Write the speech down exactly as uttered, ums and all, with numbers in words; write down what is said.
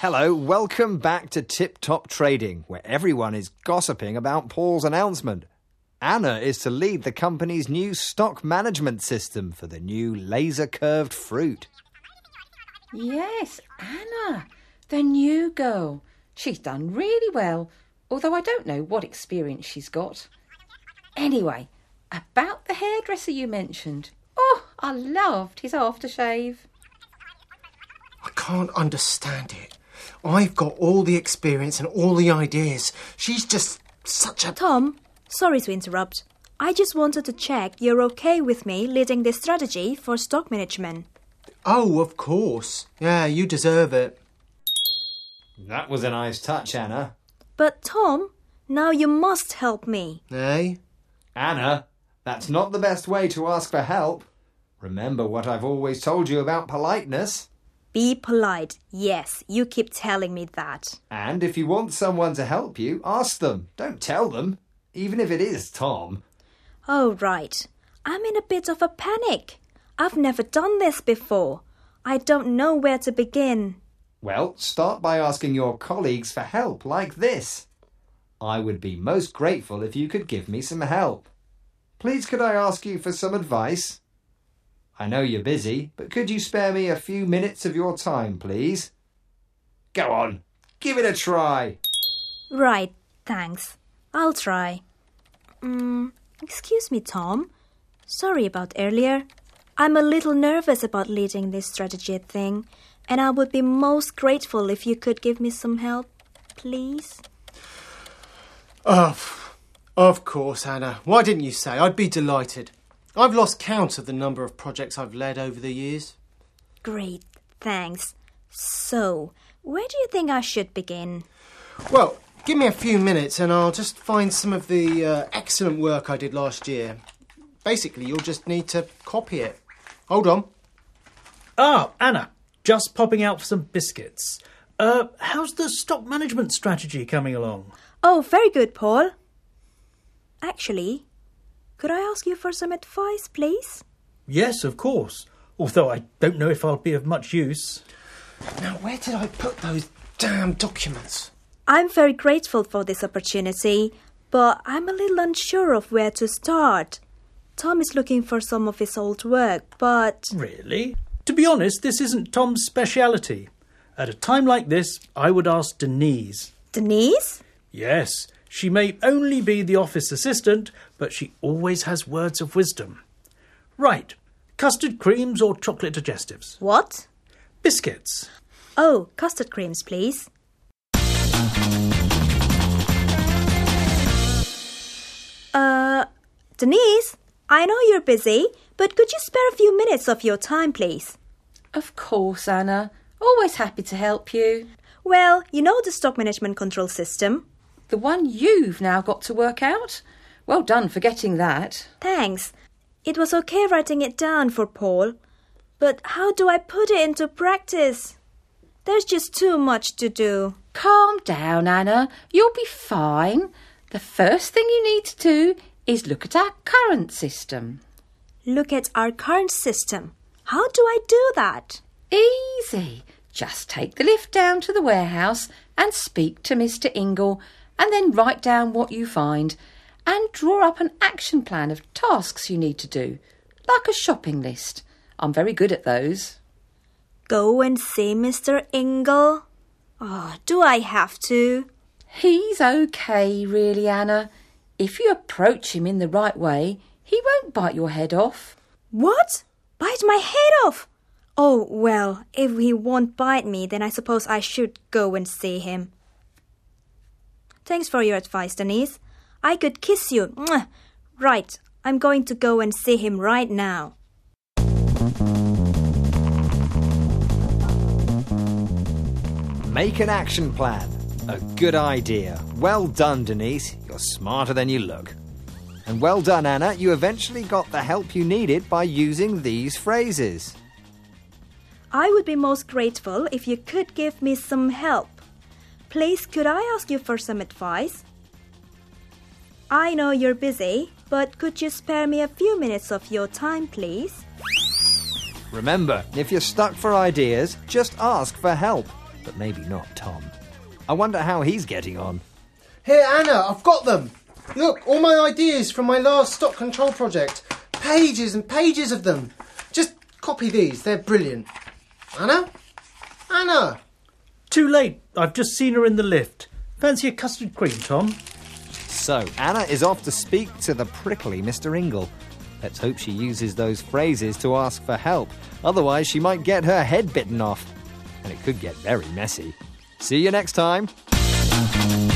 Hello, welcome back to Tip Top Trading, where everyone is gossiping about Paul's announcement. Anna is to lead the company's new stock management system for the new laser-curved fruit. Yes, Anna, the new girl. She's done really well, although I don't know what experience she's got. Anyway, about the hairdresser you mentioned. Oh, I loved his aftershave. I can't understand it. I've got all the experience and all the ideas. She's just such a... Tom, sorry to interrupt. I just wanted to check you're okay with me leading this strategy for stock management. Oh, of course. Yeah, you deserve it. That was a nice touch, Anna. But Tom, now you must help me. Eh? Anna, that's not the best way to ask for help. Remember what I've always told you about politeness. Be polite. Yes, you keep telling me that. And if you want someone to help you, ask them. Don't tell them, even if it is Tom. Oh, right. I'm in a bit of a panic. I've never done this before. I don't know where to begin. Well, start by asking your colleagues for help like this. I would be most grateful if you could give me some help. Please, could I ask you for some advice? I know you're busy, but could you spare me a few minutes of your time, please? Go on, give it a try. Right, thanks. I'll try. Um, excuse me, Tom. Sorry about earlier. I'm a little nervous about leading this strategy thing, and I would be most grateful if you could give me some help, please. Oh, of course, Anna. Why didn't you say? I'd be delighted. I've lost count of the number of projects I've led over the years. Great, thanks. So, where do you think I should begin? Well, give me a few minutes and I'll just find some of the uh, excellent work I did last year. Basically, you'll just need to copy it. Hold on. Ah, Anna, just popping out for some biscuits. Uh, how's the stock management strategy coming along? Oh, very good, Paul. Actually, could I ask you for some advice, please? Yes, of course. Although I don't know if I'll be of much use. Now, where did I put those damn documents? I'm very grateful for this opportunity, but I'm a little unsure of where to start. Tom is looking for some of his old work, but... Really? To be honest, this isn't Tom's speciality. At a time like this, I would ask Denise. Denise? Yes, she may only be the office assistant, but she always has words of wisdom. Right, custard creams or chocolate digestives? What? Biscuits. Oh, custard creams, please. Uh, Denise, I know you're busy, but could you spare a few minutes of your time, please? Of course, Anna. Always happy to help you. Well, you know the stock management control system. The one you've now got to work out? Well done for getting that. Thanks. It was okay writing it down for Paul. But how do I put it into practice? There's just too much to do. Calm down, Anna. You'll be fine. The first thing you need to do is look at our current system. Look at our current system. How do I do that? Easy. Just take the lift down to the warehouse and speak to Mister Ingle, and then write down what you find and draw up an action plan of tasks you need to do, like a shopping list. I'm very good at those. Go and see Mister Ingle? Oh, do I have to? He's okay, really, Anna. If you approach him in the right way, he won't bite your head off. What? Bite my head off? Oh, well, if he won't bite me, then I suppose I should go and see him. Thanks for your advice, Denise. I could kiss you. Mwah. Right, I'm going to go and see him right now. Make an action plan. A good idea. Well done, Denise. You're smarter than you look. And well done, Anna. You eventually got the help you needed by using these phrases. I would be most grateful if you could give me some help. Please, could I ask you for some advice? I know you're busy, but could you spare me a few minutes of your time, please? Remember, if you're stuck for ideas, just ask for help. but maybe not Tom. I wonder how he's getting on. Here, Anna, I've got them. Look, all my ideas from my last stock control project. Pages and pages of them. Just copy these, they're brilliant. Anna? Anna! Too late. I've just seen her in the lift. Fancy a custard cream, Tom? So, Anna is off to speak to the prickly Mister Ingle. Let's hope she uses those phrases to ask for help. Otherwise, she might get her head bitten off. And it could get very messy. See you next time.